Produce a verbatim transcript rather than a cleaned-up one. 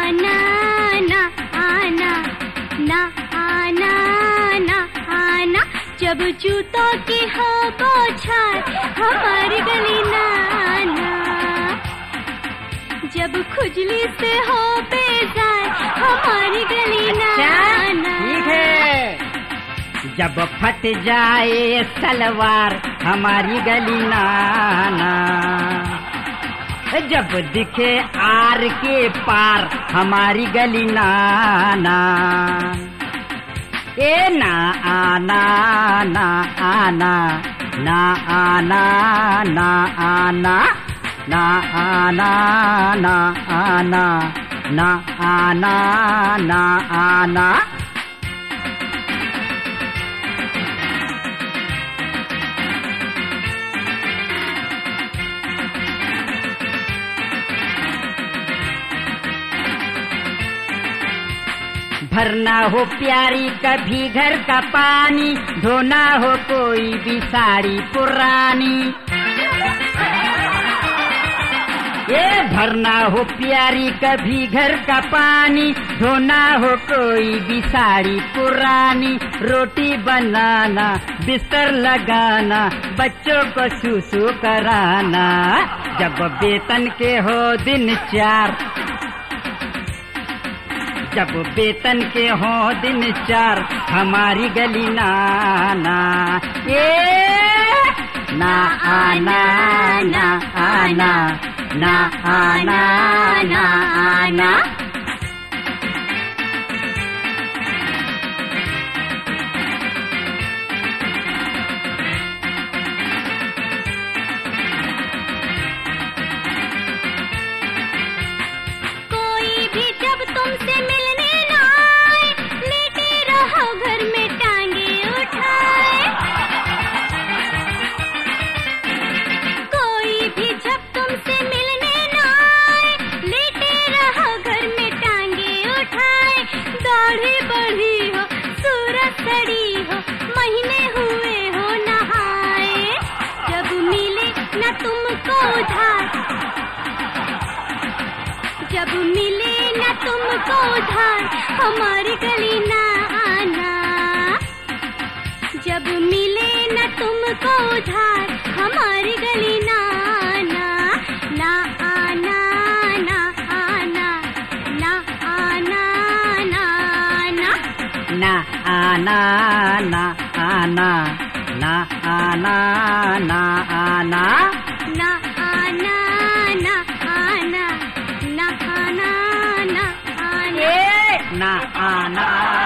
आना ना आना, ना आना ना आना, जब जूतों की हो बौछार हमारी गली ना आना, जब खुजली से हो बेजार हमारी गली ना आना। ठीक है, जब फट जाए सलवार हमारी गली ना आना, जब दिखे आर के पार हमारी गली ना आना। ए ना आना ना आना, ना आना ना आना, ना आना ना आना, ना आना ना आना। भरना हो प्यारी कभी घर का पानी, धोना हो कोई भी साड़ी पुरानी। ये भरना हो प्यारी कभी घर का पानी, धोना हो कोई भी साड़ी पुरानी। रोटी बनाना, बिस्तर लगाना, बच्चों को सुसु कराना, जब वेतन के हो दिन चार, जब वेतन के हो दिन चार हमारी गली ना आना। ए ना आना ना आना, ना आना ना आना। कोई भी जब तुमसे मिलने ना आए, लेटे रहो घर में टांगे उठाए। कोई भी जब तुमसे मिलने ना आए, लेटे रहो घर में टांगे उठाए। दाढ़ी बढ़ी हो, सूरत सड़ी हो, महीने हुए हो नहाए, जब मिले न तुमको उधार, जब मिले न तुमको उधार हमारी गली ना आना, जब मिले न तुमको उधार हमारी गली ना आना। ना आना ना आना, ना आना ना आना, ना आना ना आना, ना आना ना आना, ना आना ना आना, ना आना ना आना। ए ना आना